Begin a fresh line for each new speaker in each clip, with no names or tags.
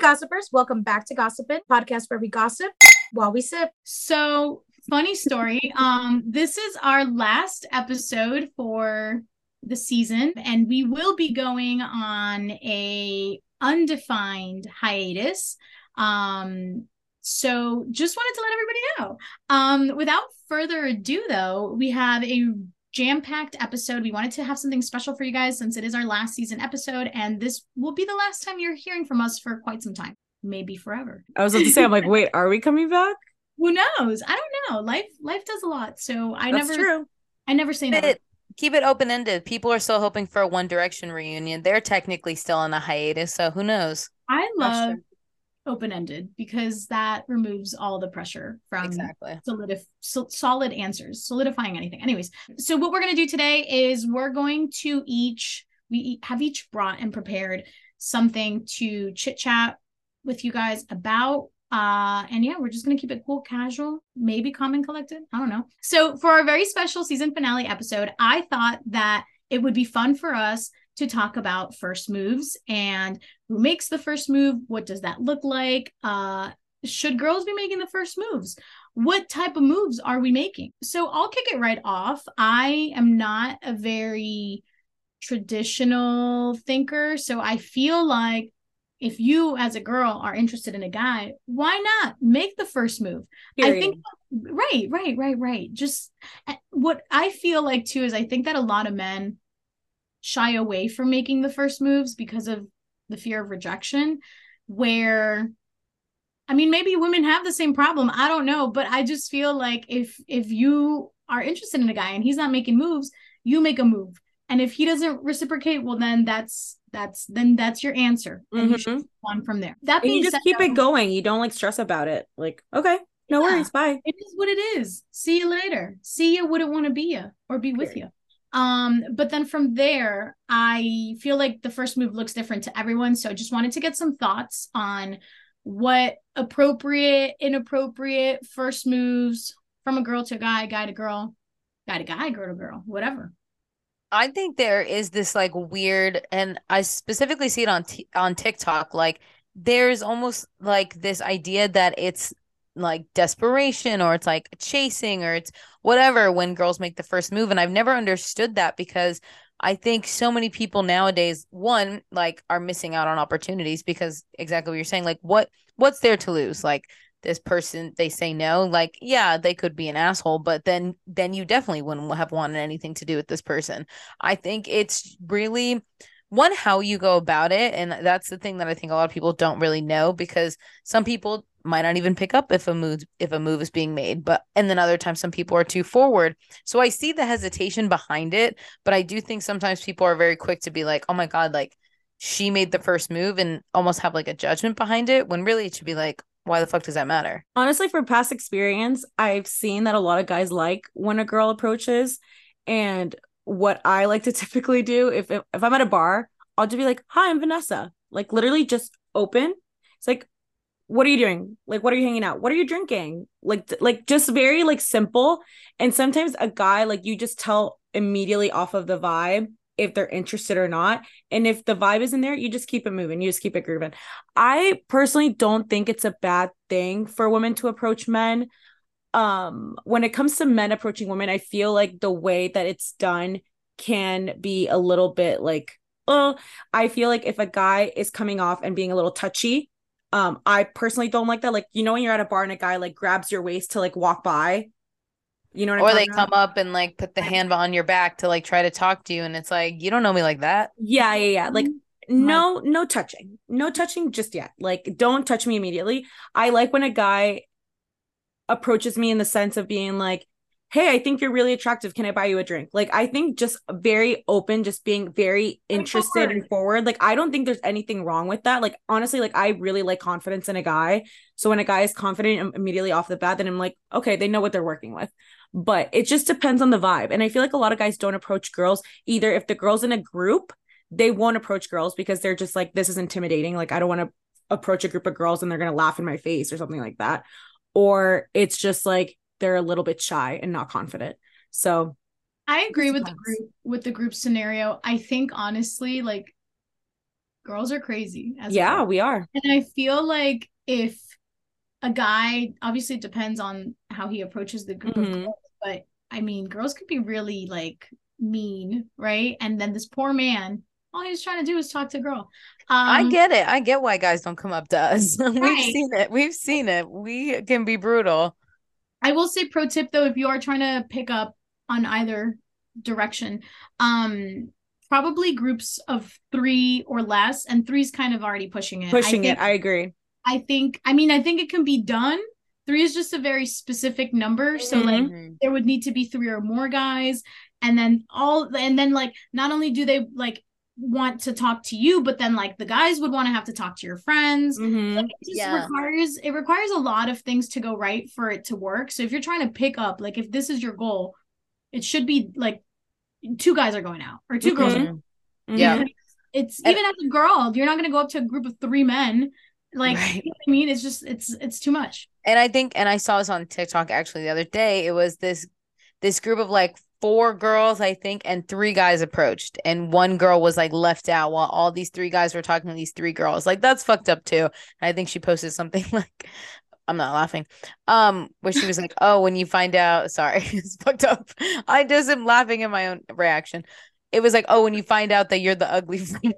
gossipers. Welcome back to Gossipin', podcast where we gossip while we sip.
So, funny story. This is our last episode for the season, and we will be going on a undefined hiatus. So just wanted to let everybody know. Without further ado, though, we have a jam-packed episode. We wanted to have something special for you guys since it is our last season episode, and this will be the last time you're hearing from us for quite some time, maybe forever.
I was about to say, I'm like, wait, are we coming back?
Who knows? I don't know. Life does a lot, so I
That's true.
never say never.
Keep it open-ended. People are still hoping for a One Direction reunion. They're technically still on a hiatus, so who knows?
I love open-ended because that removes all the pressure from solid answers, solidifying anything. Anyways, so what we're going to do today is we're going to have each brought and prepared something to chit chat with you guys about. And yeah, we're just going to keep it cool, casual, maybe calm and collected. I don't know. So for our very special season finale episode, I thought that it would be fun for us to talk about first moves and who makes the first move. What does that look like? Should girls be making the first moves? What type of moves are we making? So I'll kick it right off. I am not a very traditional thinker. So I feel like if you as a girl are interested in a guy, why not make the first move? Period. I think right. Just what I feel like too is I think that a lot of men shy away from making the first moves because of the fear of rejection, where I mean, maybe women have the same problem. I don't know, but I just feel like if you are interested in a guy and he's not making moves, you make a move. And if he doesn't reciprocate, well, then that's your answer. And you should move on from there. That being
you just
said,
keep it going. You don't like stress about it. Like, okay, no worries, bye.
It is what it is. See you later. See you wouldn't want to be you or be with you. But then from there, I feel like the first move looks different to everyone. So I just wanted to get some thoughts on what appropriate, inappropriate first moves from a girl to a guy to girl, guy to guy, girl to girl, whatever.
I think there is this like weird, and I specifically see it on TikTok, like there's almost like this idea that it's like desperation or it's like chasing or it's whatever when girls make the first move. And I've never understood that because I think so many people nowadays, one, like are missing out on opportunities because exactly what you're saying, like what's there to lose? Like this person, they say no, like, yeah, they could be an asshole, but then you definitely wouldn't have wanted anything to do with this person. I think it's really one, how you go about it. And that's the thing that I think a lot of people don't really know, because some people might not even pick up if a move is being made, and then other times some people are too forward. So I see the hesitation behind it, but I do think sometimes people are very quick to be like, oh my God, like she made the first move, and almost have like a judgment behind it, when really it should be like, why the fuck does that matter?
Honestly, from past experience, I've seen that a lot of guys like when a girl approaches. And what I like to typically do, if I'm at a bar, I'll just be like, hi, I'm Vanessa. Like literally just open. It's like, what are you doing? Like, what are you hanging out? What are you drinking? Like just very like simple. And sometimes a guy, like you just tell immediately off of the vibe if they're interested or not. And if the vibe isn't there, you just keep it moving. You just keep it grooving. I personally don't think it's a bad thing for women to approach men. When it comes to men approaching women, I feel like the way that it's done can be a little bit like, I feel like if a guy is coming off and being a little touchy, I personally don't like that. Like, you know, when you're at a bar and a guy like grabs your waist to like walk by, you know what
or they come up and like put the hand on your back to like try to talk to you, and it's like, you don't know me like that.
Yeah. Like no touching just yet. Like, don't touch me immediately. I like when a guy approaches me in the sense of being like, hey, I think you're really attractive. Can I buy you a drink? Like, I think just very open, just being very interested and forward. Like, I don't think there's anything wrong with that. Like, honestly, like I really like confidence in a guy. So when a guy is confident immediately off the bat, then I'm like, okay, they know what they're working with. But it just depends on the vibe. And I feel like a lot of guys don't approach girls either. If the girl's in a group, they won't approach girls because they're just like, this is intimidating. Like, I don't want to approach a group of girls and they're going to laugh in my face or something like that. Or it's just like, they're a little bit shy and not confident. So
I agree with the group scenario. I think honestly, like girls are crazy.
Yeah, we are.
And I feel like if a guy, obviously it depends on how he approaches the group of girls, but I mean, girls could be really like mean, right? And then this poor man, all he's trying to do is talk to a girl.
I get it. I get why guys don't come up to us.
Right.
We've seen it. We can be brutal.
I will say, pro tip though, if you are trying to pick up on either direction, probably groups of 3 or less, and 3's kind of already pushing it.
I agree.
I think it can be done. 3 is just a very specific number. So like there would need to be 3 or more guys. And then like, not only do they like want to talk to you, but then like the guys would want to have to talk to your friends. Like, it requires a lot of things to go right for it to work. So if you're trying to pick up, like if this is your goal, it should be like 2 guys are going out or 2 girls are going out.
Yeah.
It's even as a girl, you're not going to go up to a group of 3 men. Like, you know what I mean? It's just, it's too much. And
I saw this on TikTok actually the other day. It was this group of like 4 girls, I think, and 3 guys approached, and 1 girl was like left out while all these 3 guys were talking to these 3 girls. Like, that's fucked up too. And I think she posted something like, I'm not laughing, where she was like, oh, when you find out, sorry, it's fucked up. I just am laughing at my own reaction. It was like, oh, when you find out that you're the ugly friend.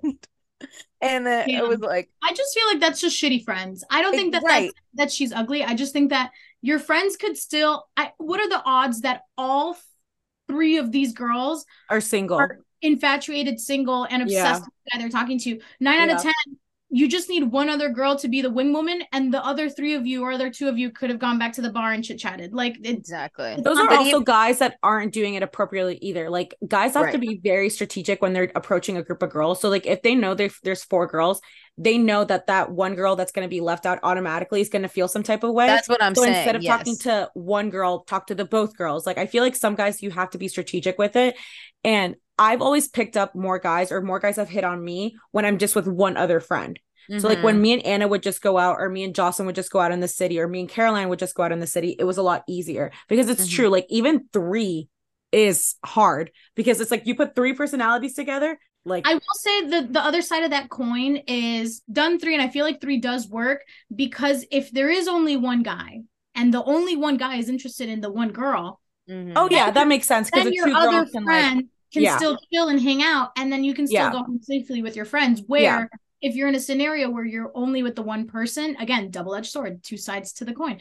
And then it was like,
I just feel like that's just shitty friends. I don't think that she's ugly. I just think that your friends could still, what are the odds that all 3 of these girls
are single,
are infatuated, single, and obsessed with the guy they're talking to? 9 out of 10, you just need one other girl to be the wing woman, and the other 3 of you or other 2 of you could have gone back to the bar and chit chatted. Like,
exactly.
Those are also guys that aren't doing it appropriately either. Like, guys have to be very strategic when they're approaching a group of girls. So like, if they know there's 4 girls, they know that one girl that's going to be left out automatically is going to feel some type of way.
That's what I'm saying.
Instead of talking to one girl, talk to both girls. Like, I feel like some guys, you have to be strategic with it. And I've always picked up more guys have hit on me when I'm just with one other friend. So like when me and Anna would just go out, or me and Jocelyn would just go out in the city, or me and Caroline would just go out in the city, it was a lot easier, because it's true. Like, even 3 is hard, because it's like you put 3 personalities together. Like,
I will say the other side of that coin is done 3. And I feel like 3 does work, because if there is only one guy and the only one guy is interested in the one girl.
Oh yeah, that makes sense. Because
then your other friend can still chill and hang out, and then you can still go home safely with your friends. Where if you're in a scenario where you're only with the one person, again, double-edged sword, 2 sides to the coin.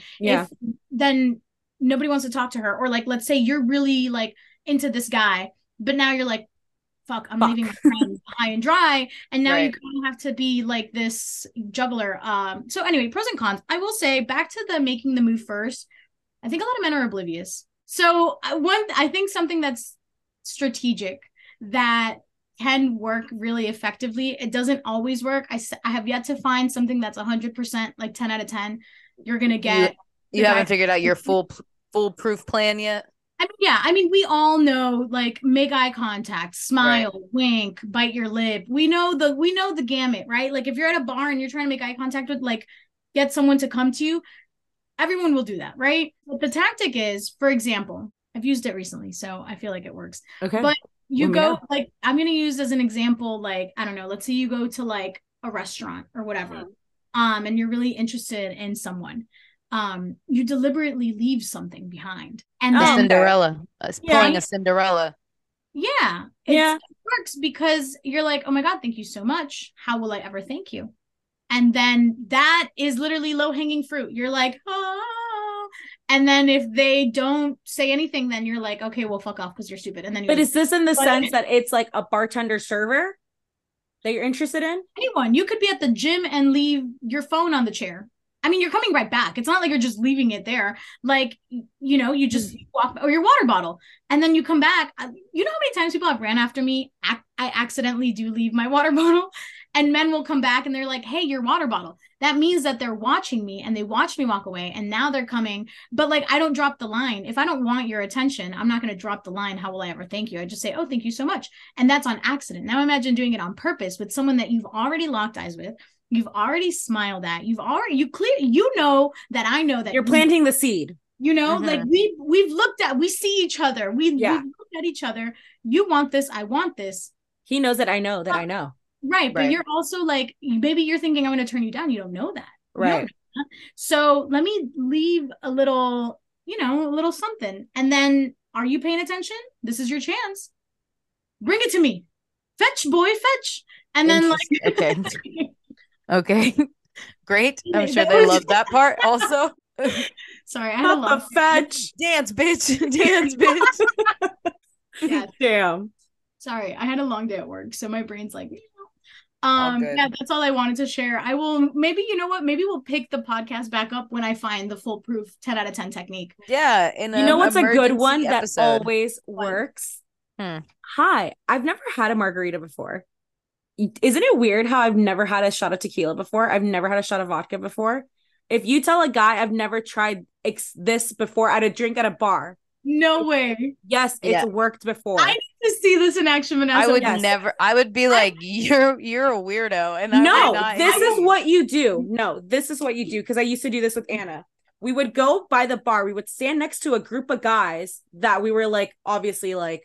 Then nobody wants to talk to her. Or like, let's say you're really like into this guy, but now you're like, fuck, I'm leaving my friends high and dry. And now you kind of have to be like this juggler. So anyway, pros and cons. I will say, back to the making the move first, I think a lot of men are oblivious. So I think something that's strategic that can work really effectively. It doesn't always work. I have yet to find something that's 100%, like 10 out of 10. You're going to get.
You haven't figured out your foolproof plan yet?
I mean, we all know, like, make eye contact, smile, wink, bite your lip. We know the gamut, right? Like, if you're at a bar and you're trying to make eye contact with, like, get someone to come to you, everyone will do that, right? But the tactic is, for example, I've used it recently, so I feel like it works.
Okay.
But you go, like, I'm going to use as an example, like, I don't know, let's say you go to like a restaurant or whatever, and you're really interested in someone. You deliberately leave something behind. And then
Cinderella. Pulling a Cinderella.
Yeah. It works, because you're like, oh my God, thank you so much. How will I ever thank you? And then that is literally low-hanging fruit. You're like, oh. And then if they don't say anything, then you're like, okay, well, fuck off, because you're stupid. And then
but is this in the sense that it's like a bartender server that you're interested in?
Anyone. You could be at the gym and leave your phone on the chair. I mean, you're coming right back. It's not like you're just leaving it there. Like, you know, you just walk, or your water bottle, and then you come back. You know how many times people have ran after me? I accidentally do leave my water bottle, and men will come back and they're like, hey, your water bottle. That means that they're watching me, and they watch me walk away, and now they're coming. But like, I don't drop the line. If I don't want your attention, I'm not going to drop the line. How will I ever thank you? I just say, oh, thank you so much. And that's on accident. Now imagine doing it on purpose with someone that you've already locked eyes with. You've already smiled at. You know that I know that
you're planting the seed.
You know, like we see each other. We've looked at each other. You want this, I want this.
He knows that I know that I know.
Right. But you're also like, maybe you're thinking I'm going to turn you down. You don't know that.
Right.
So let me leave a little, a little something. And then, are you paying attention? This is your chance. Bring it to me. Fetch, boy, fetch. And then
okay. Okay. Great. I'm sure they love that part also.
Sorry, I had a long
fetch.
Dance, bitch. Dance, bitch.
Yeah.
Damn.
Sorry, I had a long day at work, so my brain's like,
yeah,
that's all I wanted to share. I will maybe, maybe we'll pick the podcast back up when I find the foolproof 10 out of 10 technique.
Yeah.
What's a good one
episode
that always works? Hi, I've never had a margarita before. Isn't it weird how I've never had a shot of tequila before? I've never had a shot of vodka before. If you tell a guy I've never tried this before at a drink at a bar.
No way.
Yes, it's worked before.
I need to see this in action, Vanessa.
I would never. I would be like, you're a weirdo. And
this is what you do. No, this is what you do. Because I used to do this with Anna. We would go by the bar. We would stand next to a group of guys that we were like, obviously, like,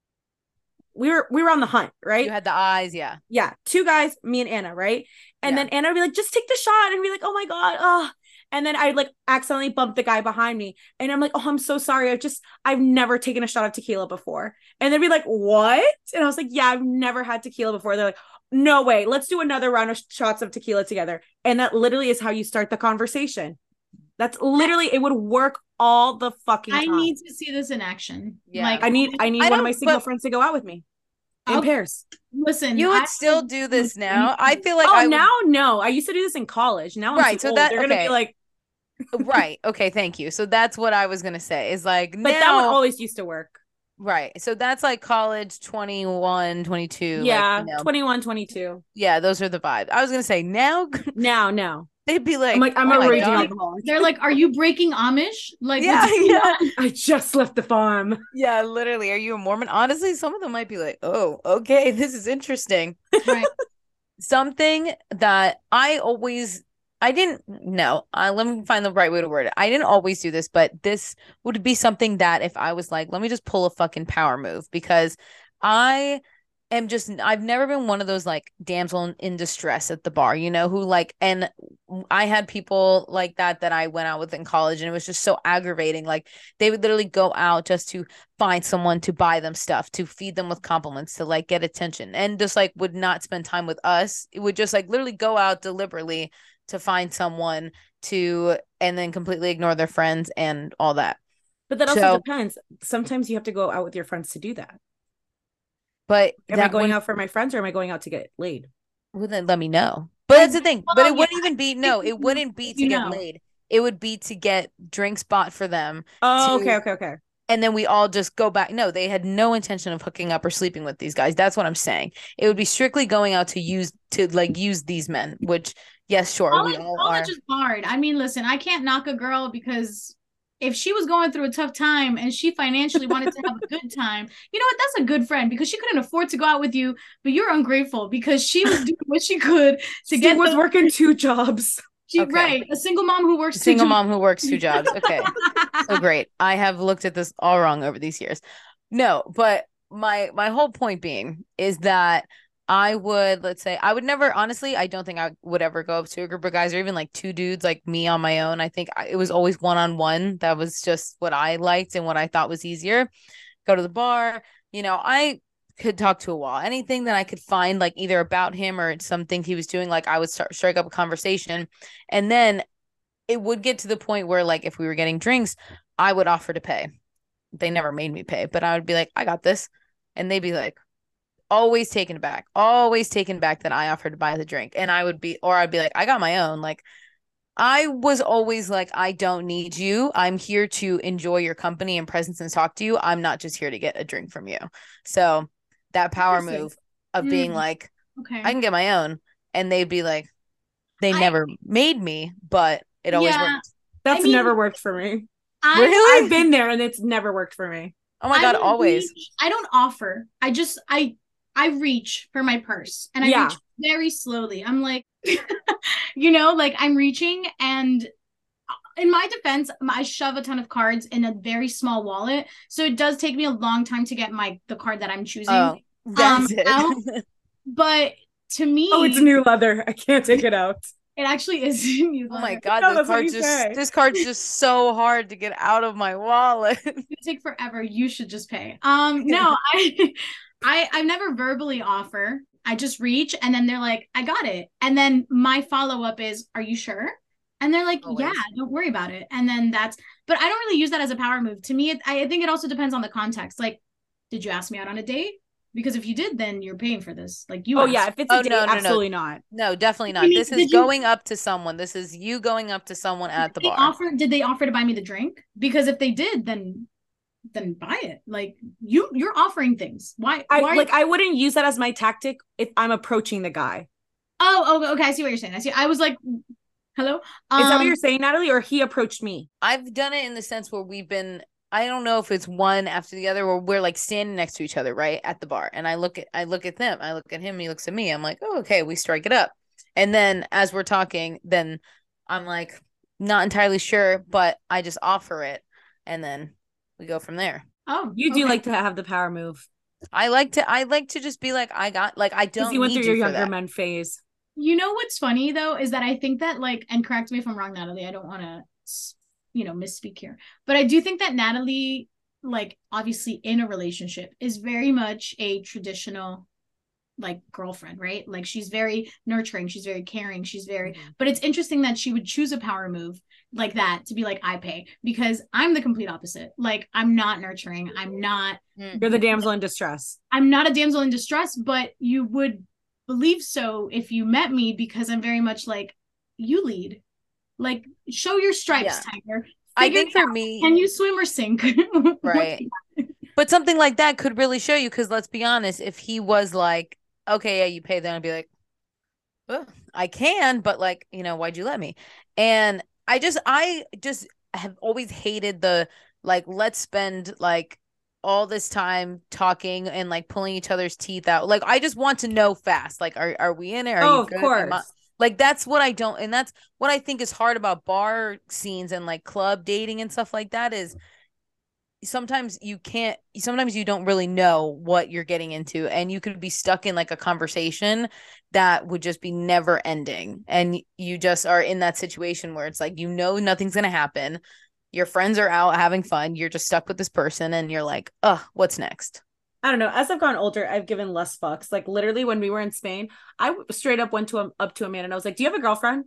we were on the hunt, right?
You had the eyes, yeah.
Yeah, 2 guys, me and Anna, right? And then Anna would be like, just take the shot. And be like, oh my God, oh. And then I'd like accidentally bump the guy behind me. And I'm like, oh, I'm so sorry. I've never taken a shot of tequila before. And they'd be like, what? And I was like, yeah, I've never had tequila before. They're like, no way, let's do another round of shots of tequila together. And that literally is how you start the conversation. That's literally, it would work all the fucking time.
I need to see this in action.
Yeah.
Like,
I need one of my single friends to go out with me in pairs.
Listen,
you would still do this now. I feel like
no. I used to do this in college. Now I'm
right.
too
So
old.
that
they're gonna be like,
right. Okay. Thank you. So that's what I was gonna say. Is like,
but that one always used to work.
Right. So that's like college 21, 22.
Yeah, like, 21, 22.
Yeah, those are the vibes. I was gonna say now.
No.
They'd be like,
I'm a raging alcoholic.
They're like, are you breaking Amish? Like,
yeah.
I just left the farm.
Yeah, literally. Are you a Mormon? Honestly, some of them might be like, oh, okay, this is interesting.
Right.
Something that I didn't know. Let me find the right way to word it. I didn't always do this, but this would be something that if I was like, let me just pull a fucking power move, because I've never been one of those like damsel in distress at the bar, who like, and I had people like that I went out with in college, and it was just so aggravating. Like they would literally go out just to find someone to buy them stuff, to feed them with compliments, to like get attention, and just like would not spend time with us. It would just like literally go out deliberately to find someone and then completely ignore their friends and all that.
But that also depends. Sometimes you have to go out with your friends to do that.
But
am I going out for my friends, or am I going out to get laid?
Well, then let me know. But that's the thing. But it wouldn't even be it wouldn't be to get laid. It would be to get drinks bought for them.
Oh, okay.
And then we all just go back. No, they had no intention of hooking up or sleeping with these guys. That's what I'm saying. It would be strictly going out to use these men, which yes, sure.
College is hard. I mean, listen, I can't knock a girl because if she was going through a tough time and she financially wanted to have a good time, you know what? That's a good friend, because she couldn't afford to go out with you, but you're ungrateful because she was doing what she could to get.
She was working 2 jobs.
Right. A single mom who works
2 jobs. Okay. So great. I have looked at this all wrong over these years. No, but my whole point being is that I would never, honestly, I don't think I would ever go up to a group of guys or even like 2 dudes like me on my own. I think it was always one-on-one. That was just what I liked and what I thought was easier. Go to the bar. I could talk to a wall. Anything that I could find, like either about him or something he was doing, like I would strike up a conversation. And then it would get to the point where like if we were getting drinks, I would offer to pay. They never made me pay, but I would be like, I got this. And they'd be like, always taken back that I offered to buy the drink. And I'd be like, I got my own. Like I was always like, I don't need you. I'm here to enjoy your company and presence and talk to you. I'm not just here to get a drink from you. So that power move of being like, okay, I can get my own. And they'd be like, they never made me, but it always worked.
That's never worked for me.
Really?
I've been there and it's never worked for me.
Oh my God, always.
I don't offer. I reach for my purse, and I reach very slowly. I'm like, like I'm reaching, and in my defense, I shove a ton of cards in a very small wallet. So it does take me a long time to get the card that I'm choosing
that's it.
out. But to me,
oh, it's new leather. I can't take it out.
It actually is new leather.
Oh my God,
No,
this card's just so hard to get out of my wallet.
It take forever. You should just pay. No, I've never verbally offer. I just reach and then they're like, I got it. And then my follow-up is, are you sure? And they're like,
Always.
yeah, don't worry about it. And then but I don't really use that as a power move. To me, I think it also depends on the context. Like, did you ask me out on a date? Because if you did, then you're paying for this. Like you.
Oh yeah, if it's a date,
no,
absolutely not.
No, definitely not. This is going up to someone. This is you going up to someone at the bar.
Did they offer to buy me the drink? Because if they did, then buy it. Like you're offering things. Why
I wouldn't use that as my tactic if I'm approaching the guy.
Oh, okay. I see what you're saying. I was like, hello.
Is that what you're saying, Natalie? Or he approached me?
I've done it in the sense where we've been, I don't know if it's one after the other, where we're like standing next to each other, right, at the bar. And I look at them, I look at him, he looks at me. I'm like, oh, okay, we strike it up. And then as we're talking, then I'm like, not entirely sure, but I just offer it. And then we go from there.
Oh,
you do like to have the power move.
I like to just be like, I got, like, I don't.
You went through your younger
that.
men phase.
You know what's funny though is that I think that, like, and correct me if I'm wrong, Natalie, I don't want to, misspeak here, but I do think that Natalie, like, obviously in a relationship, is very much a traditional, like, girlfriend, right? Like, she's very nurturing, she's very caring, she's very. But it's interesting that she would choose a power move like that to be like, I pay, because I'm the complete opposite. Like, I'm not nurturing. I'm not.
You're the damsel in distress.
I'm not a damsel in distress, but you would believe so if you met me, because I'm very much like, you lead, like, show your stripes, Tiger.
I think for me,
can you swim or sink?
Right. But something like that could really show you, because let's be honest, if he was like, okay, yeah, you pay, then I'd be like, well, I can, but, like, why'd you let me? And I just have always hated the, like, let's spend, like, all this time talking and, like, pulling each other's teeth out. Like, I just want to know fast. Like, are we in it? Are you good?
Of course.
Like, that's what I don't, and that's what I think is hard about bar scenes and, like, club dating and stuff like that, is sometimes you don't really know what you're getting into, and you could be stuck in, like, a conversation that would just be never ending, and you just are in that situation where it's like, nothing's gonna happen. Your friends are out having fun. You're just stuck with this person, and you're like, what's next?
I don't know. As I've gotten older, I've given less fucks. Like, literally, when we were in Spain, I straight up went up to a man and I was like, "Do you have a girlfriend?"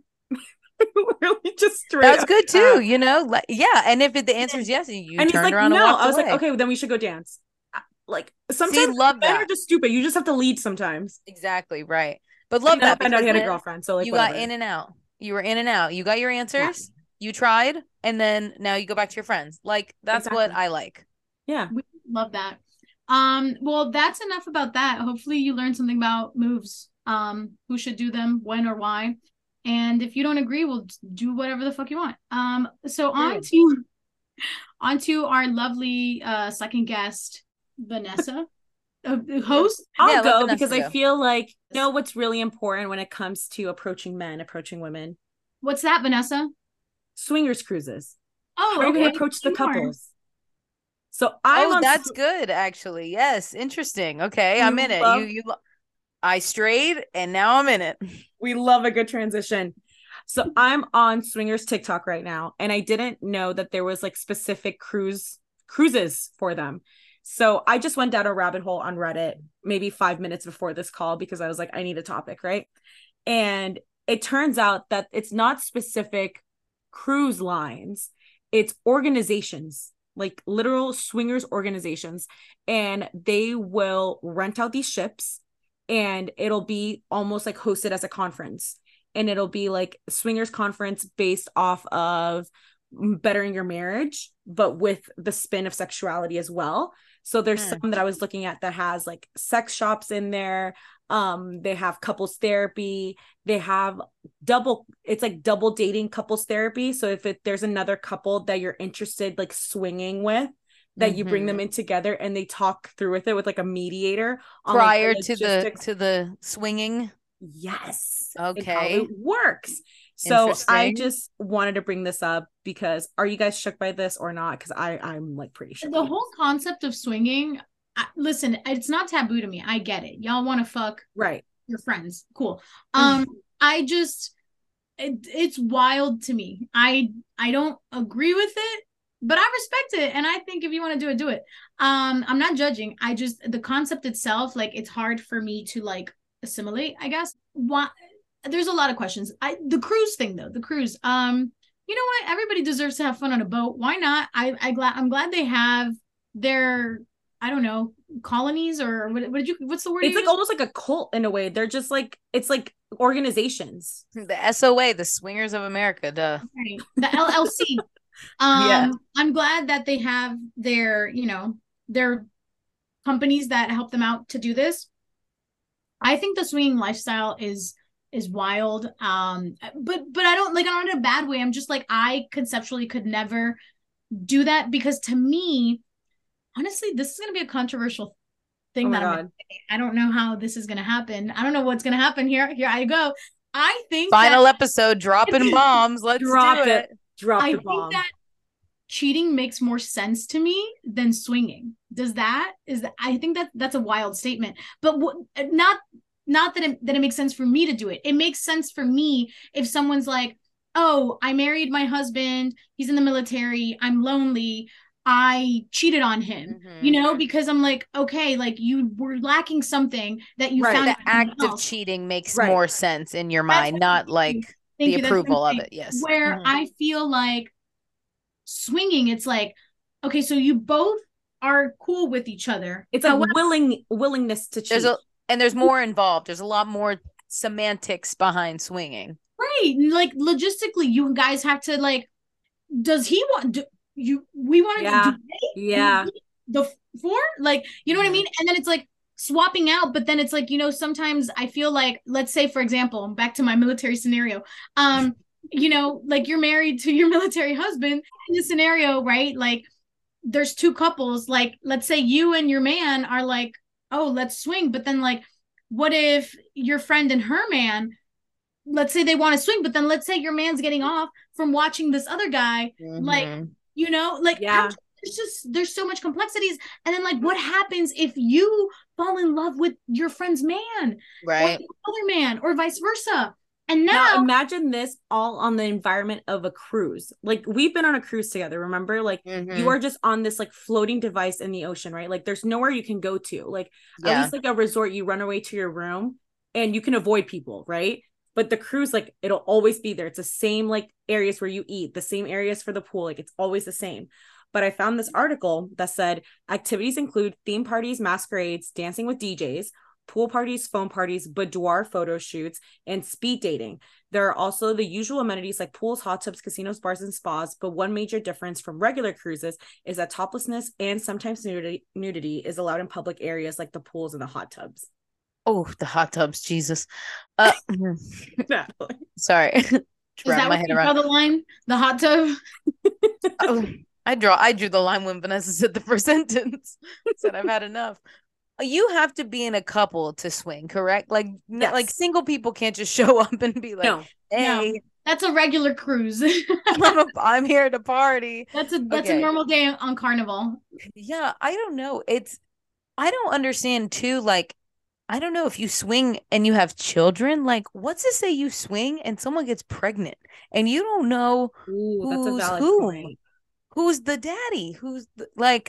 Really, just straight.
That's good too, Like, yeah. And if the answer is yes, you
and
turned
he's like,
around.
"No."
And
I was
away.
like, "Okay, well, then we should go dance." Like, sometimes
love
men
that.
are just stupid. You just have to lead sometimes.
Exactly right. But love that.
I found out he had a girlfriend, so, like,
you
whatever.
got in and out. You were in and out. You got your answers. Yeah. You tried, and then now you go back to your friends. Like, that's exactly what I like.
Yeah,
we love that. Well, that's enough about that. Hopefully you learned something about moves, who should do them, when or why. And if you don't agree, we'll do whatever the fuck you want. So on to our lovely second guest, Vanessa, host.
I'll go because I feel like what's really important when it comes to approaching women.
What's that, Vanessa?
Swingers cruises.
Oh,
how are you going to approach the couples? So
that's good, actually. Yes, interesting. Okay, I'm in it. I strayed, and now I'm in it.
We love a good transition. So I'm on Swingers TikTok right now, and I didn't know that there was, like, specific cruises for them. So I just went down a rabbit hole on Reddit maybe 5 minutes before this call, because I was like, I need a topic, right? And it turns out that it's not specific cruise lines, it's organizations, like literal swingers organizations, and they will rent out these ships, and it'll be almost like hosted as a conference, and it'll be like swingers conference based off of bettering your marriage, but with the spin of sexuality as well. So there's some that I was looking at that has, like, sex shops in there. They have couples therapy. They have double dating couples therapy. So if there's another couple that you're interested, like, swinging with, that you bring them in together and they talk through with it with, like, a mediator on,
prior to the swinging.
Yes.
Okay.
How it works. So I just wanted to bring this up because, are you guys shook by this or not? Because I'm like pretty shook.
The whole concept of swinging, listen, it's not taboo to me. I get it. Y'all want to fuck.
Right.
Your friends. Cool. I just it's wild to me. I don't agree with it, but I respect it. And I think if you want to do it, do it. I'm not judging. I just, the concept itself, like, it's hard for me to like assimilate, I guess. Why? There's a lot of questions. The cruise thing though, the cruise. You know what? Everybody deserves to have fun on a boat. Why not? I'm glad they have their, I don't know, colonies, or what's the word?
It's like almost like a cult in a way. They're just like, it's like organizations.
The SOA, the Swingers of America, duh.
Right. The LLC.
Yeah.
I'm glad that they have their, you know, their companies that help them out to do this. I think the swinging lifestyle is wild. But I don't like, I'm not in a bad way. I'm just like, I conceptually could never do that, because to me, honestly, this is going to be a controversial thing. I don't know how this is going to happen. I don't know what's going to happen here. Here I go. I think
final episode, dropping bombs. Let's drop it.
Drop the
bomb. I think that cheating makes more sense to me than swinging. I think that's a wild statement, but not that it makes sense for me to do it. It makes sense for me if someone's like, oh, I married my husband, he's in the military, I'm lonely, I cheated on him, you know, because I'm like, okay, like, you were lacking something that you found.
The act of cheating makes more sense in your mind, not like the approval of it. Yes.
Where I feel like swinging, it's like, okay, so you both are cool with each other.
It's a willingness to cheat.
There's more involved. There's a lot more semantics behind swinging.
Right. Like, logistically, you guys have to, like, does he want we want to do the four, like, you know what I mean? And then it's like swapping out, but then it's like, you know, sometimes I feel like, let's say, for example, back to my military scenario, you know, like, you're married to your military husband in this scenario, right? Like, there's two couples, like, let's say you and your man are like, oh, let's swing, but then, like, what if your friend and her man, let's say they want to swing, but then let's say your man's getting off from watching this other guy, like, you know, like, there's so much complexities. And then, like, what happens if you fall in love with your friend's man,
right,
or other man, or vice versa? And now
imagine this all on the environment of a cruise. Like, we've been on a cruise together, remember? Like, you are just on this like floating device in the ocean, right? Like, there's nowhere you can go to. Like, at least like a resort, you run away to your room and you can avoid people, right? But the cruise, like, it'll always be there. It's the same like areas where you eat, the same areas for the pool. Like, it's always the same. But I found this article that said activities include theme parties, masquerades, dancing with DJs, pool parties, phone parties, boudoir photo shoots, and speed dating. There are also the usual amenities like pools, hot tubs, casinos, bars, and spas. But one major difference from regular cruises is that toplessness and sometimes nudity is allowed in public areas like the pools and the hot tubs.
Oh, the hot tubs, Jesus. Sorry.
Is that what you draw the line? The hot tub?
I drew the line when Vanessa said the first sentence. Said I've had enough. You have to be in a couple to swing, correct? Like, like, single people can't just show up and be like, hey.
No. That's a regular cruise.
I'm here to party.
That's a normal day on Carnival.
Yeah, I don't know. I don't understand too. Like, I don't know if you swing and you have children. Like, what's to say you swing and someone gets pregnant and you don't know who's who? Who's the daddy? Who's the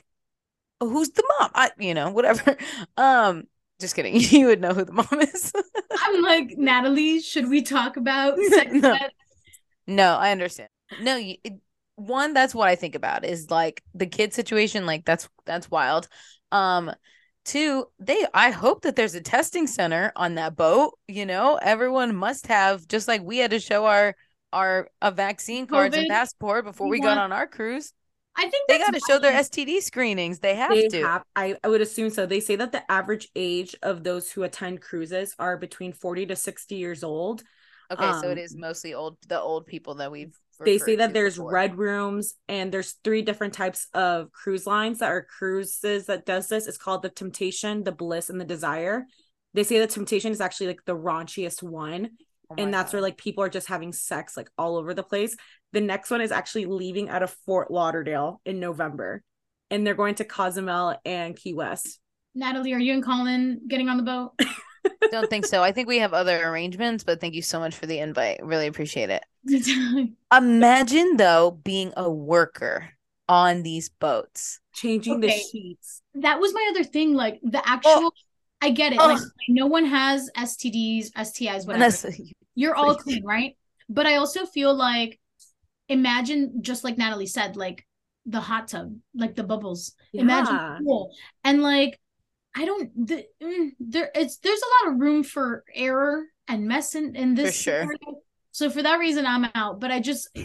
mom? You know, whatever. Just kidding. You would know who the mom is.
I'm like, Natalie, should we talk about sex?
No, I understand. No, one, that's what I think about is like the kid situation. Like, that's wild. Two, I hope that there's a testing center on that boat. You know, everyone must have, just like we had to show our vaccine cards and passport before we got on our cruise.
I think
they got to show their STD screenings. They have to.
I would assume so. They say that the average age of those who attend cruises are between 40 to 60 years old.
Okay, so it is mostly the old people that we've.
They say that there's red rooms, and there's 3 different types of cruise lines that are cruises that does this. It's called the Temptation, the Bliss, and the Desire. They say the Temptation is actually like the raunchiest one. And that's where like people are just having sex like all over the place. The next one is actually leaving out of Fort Lauderdale in November, and they're going to Cozumel and Key West.
Natalie, are you and Colin getting on the boat?
Don't think so. I think we have other arrangements, but thank you so much for the invite. Really appreciate it. Imagine though being a worker on these boats,
changing the sheets.
That was my other thing. Like the actual, I get it. Like no one has STDs, STIs, whatever. You're all clean, right? But I also feel like, imagine just like Natalie said, like the hot tub, like the bubbles. Yeah. Imagine the pool, and like I don't. There's a lot of room for error and mess in this. For sure. Scenario. So for that reason, I'm out. But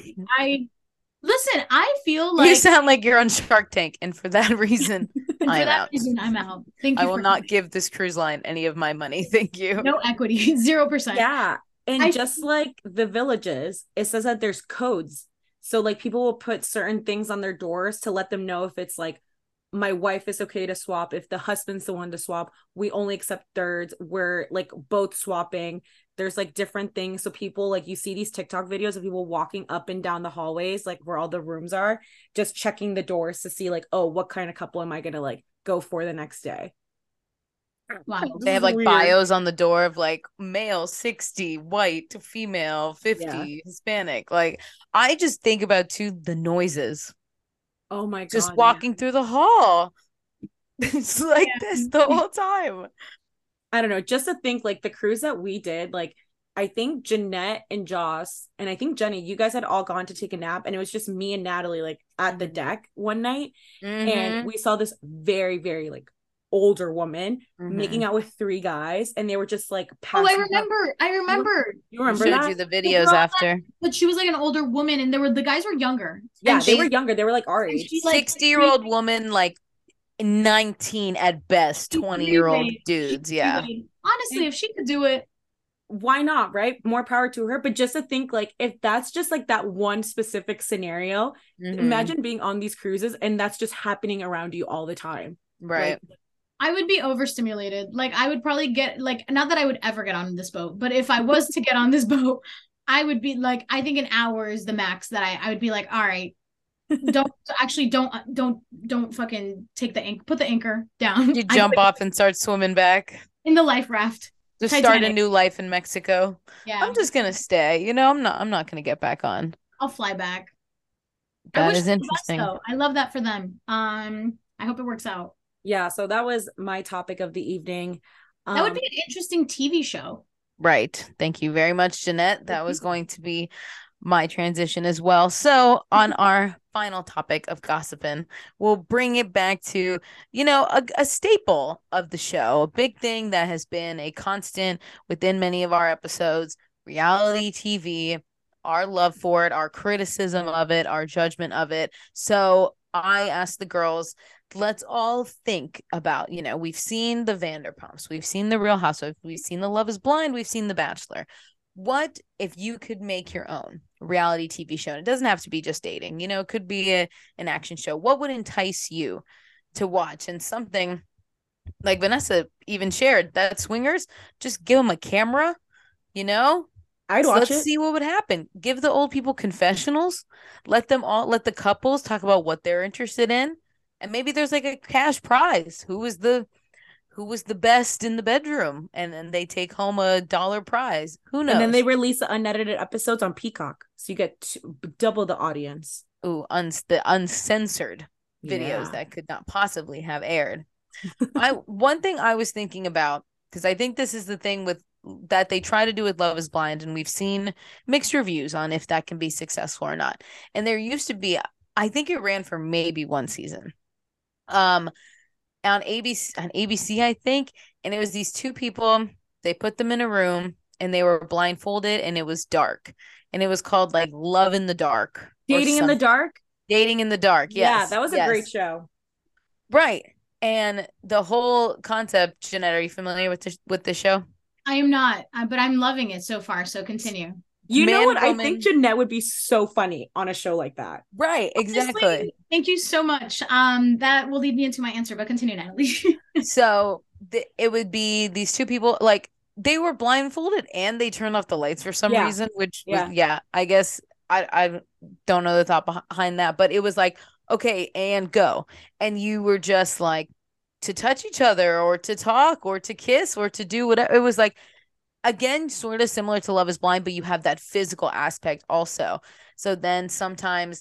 listen, I feel like
you sound like you're on Shark Tank, and for that reason, I'm out. Thank you. I will not give this cruise line any of my money. Thank you.
No equity, 0%.
Yeah, and just like the villages, it says that there's codes. So like people will put certain things on their doors to let them know if it's like my wife is okay to swap, if the husband's the one to swap, we only accept thirds, we're like both swapping. There's like different things. So people, like, you see these TikTok videos of people walking up and down the hallways, like where all the rooms are, just checking the doors to see like, oh, what kind of couple am I gonna like go for the next day?
Wow. They have like bios on the door of like male 60, white, female 50, Hispanic. Like I just think about too the noises.
Oh my god!
Just walking through the hall, it's like this the whole time.
I don't know. Just to think, like the cruise that we did, like I think Jeanette and Joss and I think Jenny, you guys had all gone to take a nap, and it was just me and Natalie like at the deck one night, and we saw this very, very like older woman making out with 3 guys, and they were just like
I remember
you remember
showed
that?
You the videos after,
but she was like an older woman, and the guys were younger.
Yeah, they were younger. They were like our age.
60-year-old woman, like 19 at best, 20-year-old dudes. Yeah,
honestly, if she could do it,
why not, right? More power to her. But just to think, like, if that's just like that one specific scenario, imagine being on these cruises and that's just happening around you all the time,
right?
Like,
I would be overstimulated. Like I would probably get like, not that I would ever get on this boat, but if I was to get on this boat, I would be like, I think an hour is the max that I would be like, all right, don't fucking take put the anchor down.
You jump off and start swimming back
in the life raft.
Just start a new life in Mexico. Yeah, I'm just gonna stay. You know, I'm not gonna get back on.
I'll fly back.
That is interesting.
Best, I love that for them. I hope it works out.
Yeah, so that was my topic of the evening.
That would be an interesting TV show.
Right. Thank you very much, Jeanette. That was going to be my transition as well. So on our final topic of gossiping, we'll bring it back to, you know, a staple of the show, a big thing that has been a constant within many of our episodes, reality TV, our love for it, our criticism of it, our judgment of it. So I asked the girls, let's all think about, you know, we've seen the Vanderpumps, we've seen the Real Housewives, we've seen the Love is Blind, we've seen the Bachelor. What if you could make your own reality TV show? And it doesn't have to be just dating, you know, it could be an action show. What would entice you to watch? And something like Vanessa even shared, that Swingers, just give them a camera, you know,
I'd watch it.
Let's see what would happen. Give the old people confessionals, let the couples talk about what they're interested in. And maybe there's like a cash prize. Who was the best in the bedroom? And then they take home $1 prize. Who knows?
And then they release the unedited episodes on Peacock. So you get double the audience.
Ooh, the uncensored videos that could not possibly have aired. One thing I was thinking about, because I think this is the thing with that they try to do with Love is Blind, and we've seen mixed reviews on if that can be successful or not. And there used to be, I think it ran for maybe one season. On ABC, I think, and it was these 2 people, they put them in a room and they were blindfolded and it was dark, and it was called like Love in the Dark,
Dating in the Dark.
Dating in the Dark. Yes.
Yeah, that was a great show.
Right. And the whole concept, Jeanette, are you familiar with the show?
I am not, but I'm loving it so far, so continue.
You know what? I think Jeanette would be so funny on a show like that.
Right, exactly. Honestly,
thank you so much. That will lead me into my answer, but continue, Natalie.
So it would be these 2 people, like they were blindfolded and they turned off the lights for some reason, which was, I guess I don't know the thought behind that, but it was like, okay, and go. And you were just like to touch each other or to talk or to kiss or to do whatever. It was like, again, sort of similar to Love is Blind, but you have that physical aspect also. So then sometimes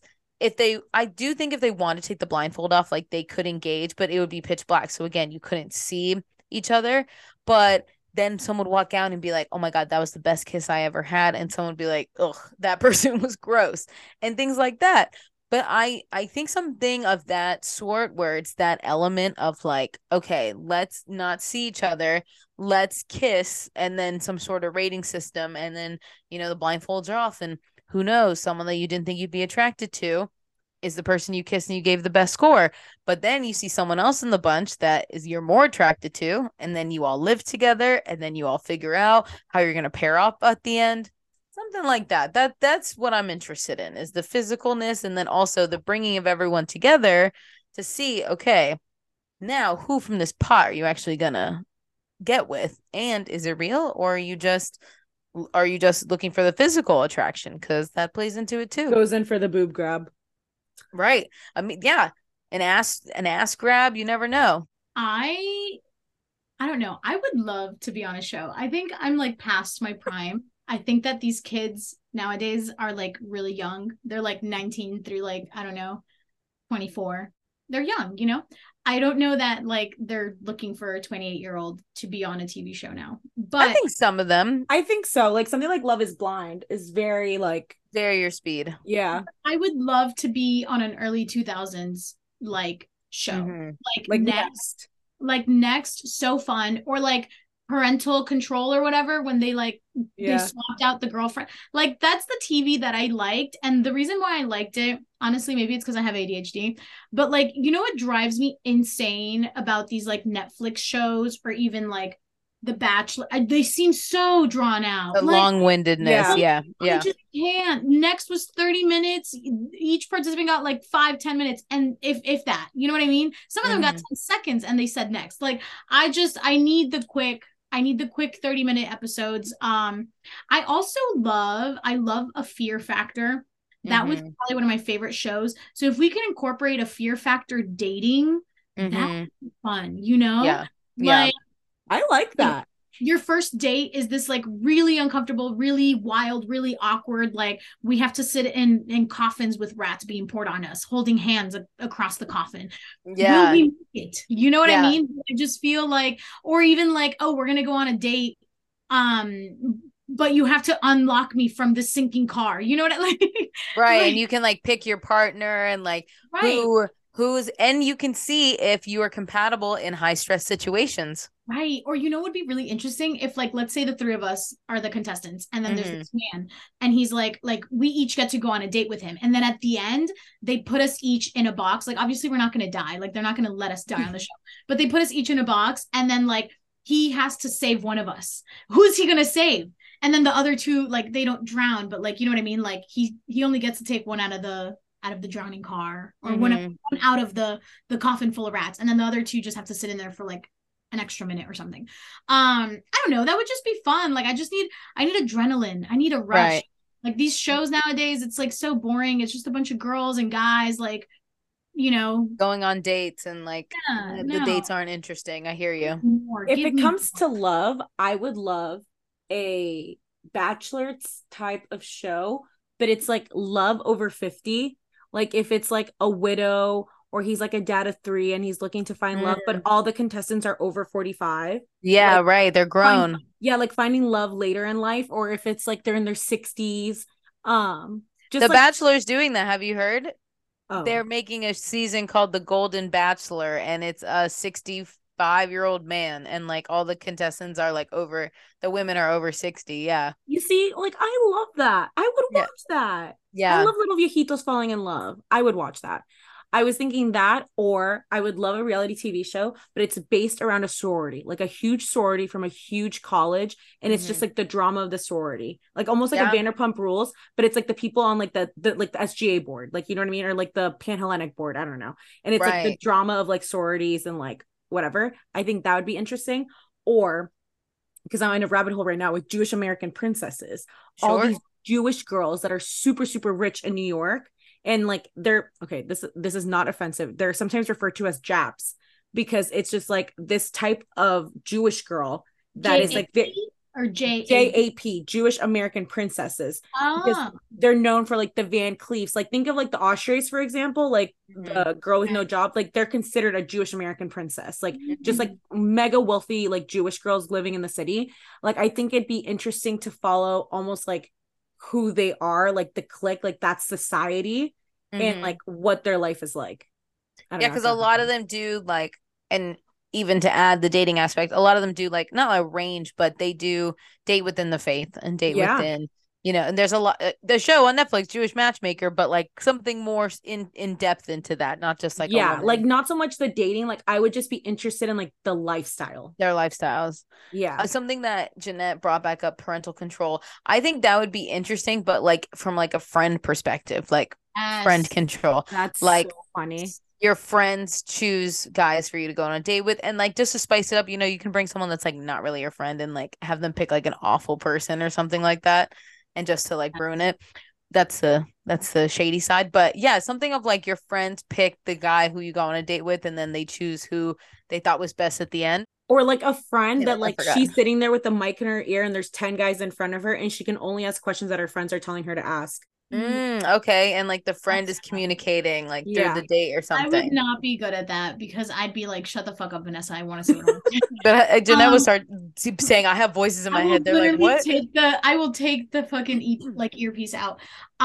I do think if they want to take the blindfold off, like they could engage, but it would be pitch black. So again, you couldn't see each other, but then someone would walk out and be like, oh my God, that was the best kiss I ever had. And someone would be like, ugh, that person was gross and things like that. But I think something of that sort where it's that element of like, okay, let's not see each other. Let's kiss, and then some sort of rating system. And then, the blindfolds are off, and who knows, someone that you didn't think you'd be attracted to is the person you kissed and you gave the best score. But then you see someone else in the bunch that is you're more attracted to, and then you all live together, and then you all figure out how you're going to pair up at the end. Something like that. That's what I'm interested in, is the physicalness, and then also the bringing of everyone together to see, okay, now who from this pot are you actually gonna get with, and is it real, or are you just looking for the physical attraction? Because that plays into it too.
Goes in for the boob grab,
right? I mean, yeah, an ass grab. You never know.
I don't know. I would love to be on a show. I think I'm like past my prime. I think that these kids nowadays are like really young. They're like 19 through like, I don't know, 24. They're young, I don't know that like they're looking for a 28-year-old to be on a TV show now. But
I think some of them.
I think so. Like something like Love is Blind is very like
very your speed.
Yeah.
I would love to be on an early 2000s like show.
Mm-hmm.
Like next. Like Next, so fun. Or like Parental Control or whatever, when they like they swapped out the girlfriend. Like that's the TV that I liked. And the reason why I liked it, honestly, maybe it's because I have ADHD, but like, what drives me insane about these like Netflix shows, or even like The Bachelor, they seem so drawn out.
The
like,
long-windedness. Yeah.
I just can't. Next was 30 minutes. Each participant got like 5-10 minutes. And if that, you know what I mean? Some of them got 10 seconds and they said next. Like, I need the quick 30-minute episodes. I love a Fear Factor. That was probably one of my favorite shows. So if we can incorporate a Fear Factor dating, that would be fun,
Yeah.
Like,
I like that.
Your first date is this like really uncomfortable, really wild, really awkward, like we have to sit in coffins with rats being poured on us, holding hands across the coffin.
Yeah.
Will we make it? You know what I mean? I just feel like, or even like, oh, we're gonna go on a date, but you have to unlock me from the sinking car. You know what I like?
Right.
Like,
and you can like pick your partner and like who's, and you can see if you are compatible in high stress situations.
Right. Or would be really interesting if like, let's say the three of us are the contestants, and then there's this man, and he's like we each get to go on a date with him. And then at the end, they put us each in a box. Like, obviously we're not going to die. Like, they're not going to let us die on the show, but they put us each in a box. And then like, he has to save one of us. Who's he going to save? And then the other two, like, they don't drown, but like, you know what I mean? Like he only gets to take one out of the drowning car, or one out of the coffin full of rats. And then the other two just have to sit in there for like an extra minute or something. I don't know. That would just be fun. Like, I need adrenaline. I need a rush. Right. Like these shows nowadays, it's like so boring. It's just a bunch of girls and guys, like,
going on dates, and like the dates aren't interesting. I hear you.
If it comes to love, I would love a Bachelor type of show, but it's like love over 50. Like if it's like a widow, or he's like a dad of 3 and he's looking to find love, but all the contestants are over 45.
Yeah, like, right. They're grown.
Like finding love later in life, or if it's like they're in their 60s. Just
The Bachelor's doing that. Have you heard? Oh. They're making a season called The Golden Bachelor, and it's a 65-year-old man, and like all the contestants are like the women are over 60. Yeah.
You see, like I love that. I would watch that.
Yeah.
I love little viejitos falling in love. I would watch that. I was thinking that, or I would love a reality TV show, but it's based around a sorority, like a huge sorority from a huge college. And it's just like the drama of the sorority, like almost like a Vanderpump Rules, but it's like the people on like the SGA board, like, you know what I mean? Or like the Panhellenic board. I don't know. And it's like the drama of like sororities and like whatever. I think that would be interesting. Or because I'm in a rabbit hole right now with Jewish American princesses, all these Jewish girls that are super, super rich in New York. And like they're okay, this is not offensive. They're sometimes referred to as Japs, because it's just like this type of Jewish girl that is like
or
JAP, Jewish American princesses. Because they're known for like the Van Cleefs. Like think of like the Ospreys, for example, like the girl with no job. Like they're considered a Jewish American princess. Like just like mega wealthy, like Jewish girls living in the city. Like I think it'd be interesting to follow almost like who they are, like the clique, like that society, and like what their life is like.
Yeah, because a lot of them do like, and even to add the dating aspect, a lot of them do like not arrange, but they do date within the faith and date within, you know, and there's a lot, the show on Netflix, Jewish Matchmaker, but like something more in depth into that, not just like
like not so much the dating. Like I would just be interested in like the lifestyle,
their lifestyles. Something that Jeanette brought back up, parental control. I think that would be interesting, but like from like a friend perspective, like friend control.
That's
like
so funny.
Your friends choose guys for you to go on a date with, and like just to spice it up, you know, you can bring someone that's like not really your friend and like have them pick like an awful person or something like that, and just to like ruin it. That's the shady side. But yeah, something of like your friends pick the guy who you go on a date with, and then they choose who they thought was best at the end.
Or like a friend that like she's sitting there with the mic in her ear and there's 10 guys in front of her and she can only ask questions that her friends are telling her to ask.
Okay, and like the friend is communicating like through the date or something.
I would not be good at that because I'd be like, shut the fuck up, Vanessa, I want to see what I'm
But Jeanette will start saying I have voices in my head. They're like, what?
I will take the fucking like earpiece out.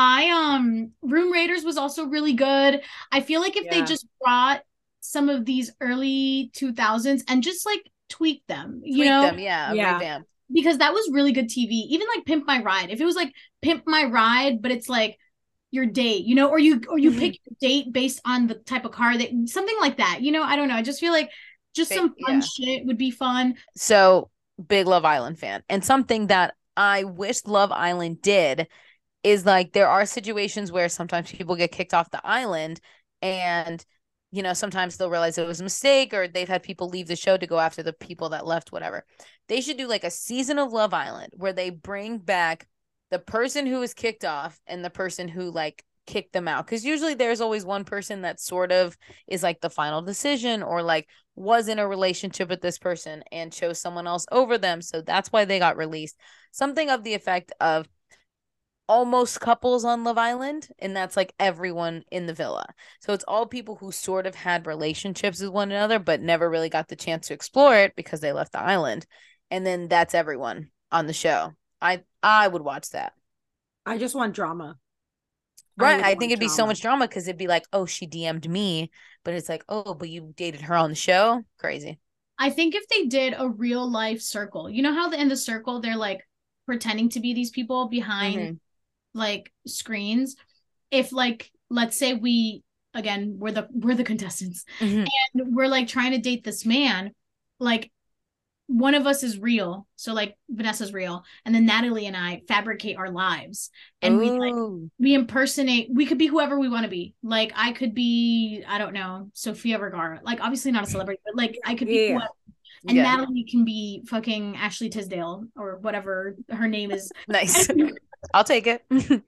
Room Raiders was also really good. I feel like if they just brought some of these early 2000s and just like tweak them,
revamp.
Because that was really good TV. Even like Pimp My Ride. If it was like Pimp My Ride, but it's like your date, you know, or you pick your date based on the type of car that, something like that, you know, I don't know. I just feel like just some fun shit would be fun.
So big Love Island fan. And something that I wish Love Island did is like there are situations where sometimes people get kicked off the island and you know, sometimes they'll realize it was a mistake or they've had people leave the show to go after the people that left, whatever. They should do like a season of Love Island where they bring back the person who was kicked off and the person who like kicked them out. Because usually there's always one person that sort of is like the final decision or like was in a relationship with this person and chose someone else over them. So that's why they got released. Something of the effect of almost couples on Love Island, and that's like everyone in the villa. So it's all people who sort of had relationships with one another but never really got the chance to explore it because they left the island. And then that's everyone on the show. I would watch that.
I just want drama.
Right. I think it'd be so much drama because it'd be like, oh, she DM'd me, but it's like, oh, but you dated her on the show? Crazy.
I think if they did a real life circle, you know how in the circle they're like pretending to be these people behind like screens. If like let's say we're the contestants and we're like trying to date this man, like one of us is real, so like Vanessa's real, and then Natalie and I fabricate our lives and we impersonate. We could be whoever we want to be. Like I could be, I don't know, Sofia Vergara, like obviously not a celebrity, but like I could be whoever. And Natalie can be fucking Ashley Tisdale or whatever her name is.
Nice. I'll take it.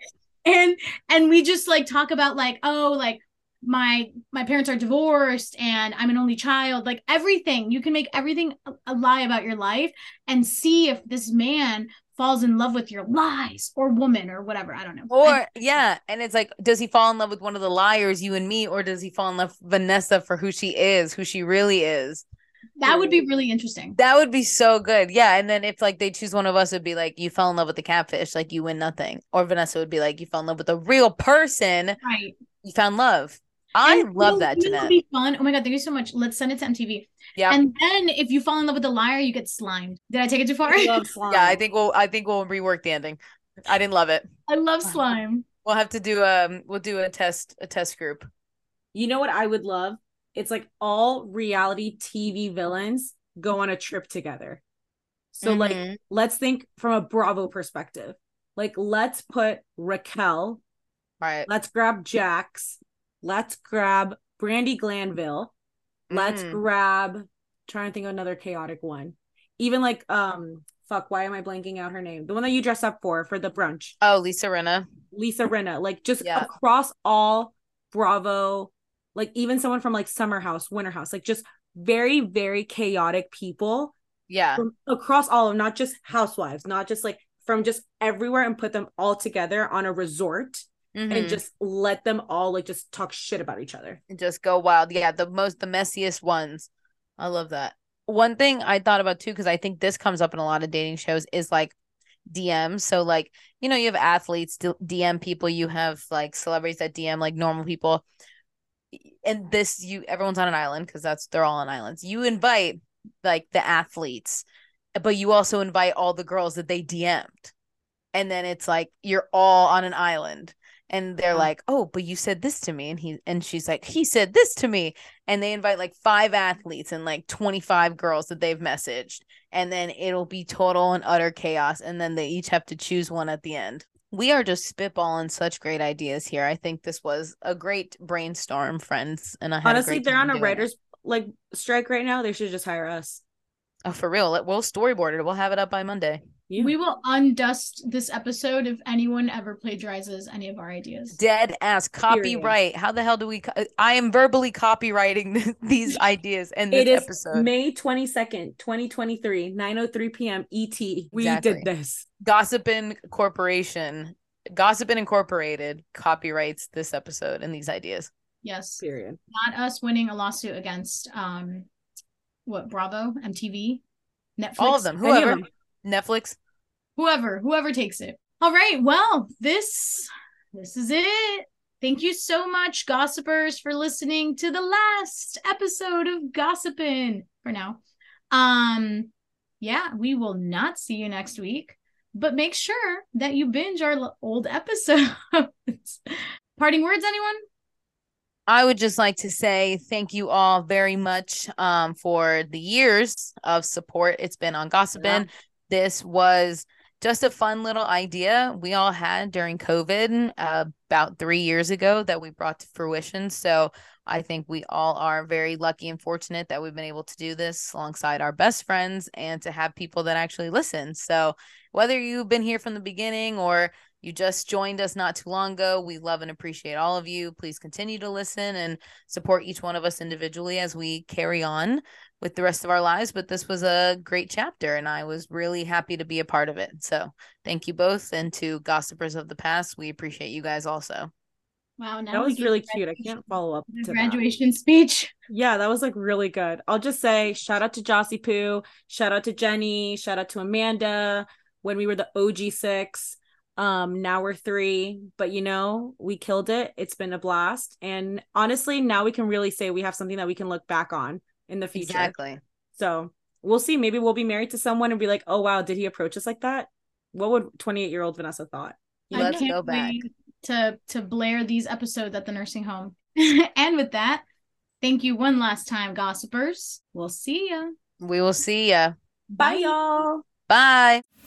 and we just like talk about like, oh, like my parents are divorced and I'm an only child, like everything. You can make everything a lie about your life and see if this man falls in love with your lies, or woman, or whatever. I don't know.
Or and it's like, does he fall in love with one of the liars, you and me, or does he fall in love with Vanessa for who she is, who she really is?
That would be really interesting.
That would be so good. Yeah. And then if like they choose one of us, it'd be like, you fell in love with the catfish, like you win nothing. Or Vanessa would be like, you fell in love with a real person.
Right.
You found love. I love that, Jeanette. It would
be fun. Oh my God, thank you so much. Let's send it to MTV. Yeah. And then if you fall in love with a liar, you get slimed. Did I take it too far?
I love slime. Yeah, I think we'll rework the ending. I didn't love it.
I love slime.
We'll have to do we'll do a test group.
You know what I would love? It's like all reality TV villains go on a trip together. So like let's think from a Bravo perspective. Like let's put Raquel.
Right.
Let's grab Jax. Let's grab Brandi Glanville. Let's grab, trying to think of another chaotic one. Even like, why am I blanking out her name? The one that you dress up for the brunch.
Oh, Lisa Rinna.
Like just across all Bravo, like even someone from like Summer House, Winter House, like just very, very chaotic people.
Yeah.
Across all of, not just housewives, not just like from just everywhere, and put them all together on a resort and just let them all like just talk shit about each other.
And just go wild. Yeah, the messiest ones. I love that. One thing I thought about too, because I think this comes up in a lot of dating shows, is like DM. So like, you know, you have athletes DM people, you have like celebrities that DM like normal people. And this, everyone's on an island because they're all on islands. You invite like the athletes, but you also invite all the girls that they DM'd. And then it's like you're all on an island. And they're like, oh, but you said this to me. And she's like, he said this to me. And they invite like 5 athletes and like 25 girls that they've messaged. And then it'll be total and utter chaos. And then they each have to choose one at the end. We are just spitballing such great ideas here. I think this was a great brainstorm, friends. And I had
honestly, they're on a writer's like strike right now. They should just hire us.
Oh, for real. We'll storyboard it. We'll have it up by Monday.
Yeah. We will undust this episode if anyone ever plagiarizes any of our ideas.
Dead ass copyright. How the hell do we? I am verbally copywriting these ideas in this episode.
May 22nd, 2023, 9:03 p.m. ET. We did this.
Gossipin Incorporated copyrights this episode and these ideas.
Yes.
Period.
Not us winning a lawsuit against Bravo, MTV, Netflix.
All of them. Whoever. Netflix.
Whoever takes it. All right. Well, this is it. Thank you so much, gossipers, for listening to the last episode of Gossipin for now. Yeah, we will not see you next week, but make sure that you binge our old episodes. Parting words, anyone?
I would just like to say thank you all very much for the years of support it's been on Gossipin. Yeah. This was just a fun little idea we all had during COVID about 3 years ago that we brought to fruition. So I think we all are very lucky and fortunate that we've been able to do this alongside our best friends and to have people that actually listen. So whether you've been here from the beginning or you just joined us not too long ago, we love and appreciate all of you. Please continue to listen and support each one of us individually as we carry on with the rest of our lives. But this was a great chapter and I was really happy to be a part of it. So thank you both. And to Gossipers of the Past, we appreciate you guys also.
Wow, now
that was really cute. I can't follow up
to graduation speech.
Yeah, that was like really good. I'll just say shout out to Jossie Poo, shout out to Jenny, shout out to Amanda when we were the OG 6. Now we're 3, but you know, we killed it. It's been a blast. And honestly, now we can really say we have something that we can look back on in the future.
Exactly.
So we'll see. Maybe we'll be married to someone and be like, oh wow, did he approach us like that? What would 28-year-old Vanessa thought?
Let's go back
to blare these episodes at the nursing home. And with that, thank you one last time, gossipers. We'll see ya.
We will see ya.
Bye y'all.
Bye.